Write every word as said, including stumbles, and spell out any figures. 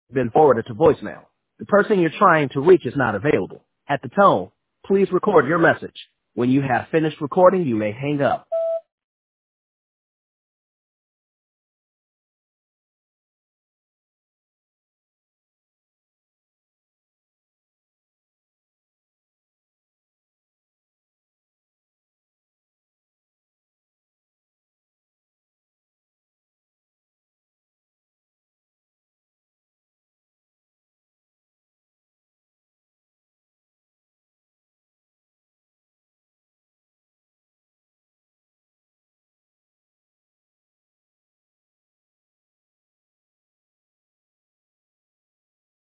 Been forwarded to voicemail. The person you're trying to reach is not available. At the tone, please record your message. When you have finished recording, you may hang up.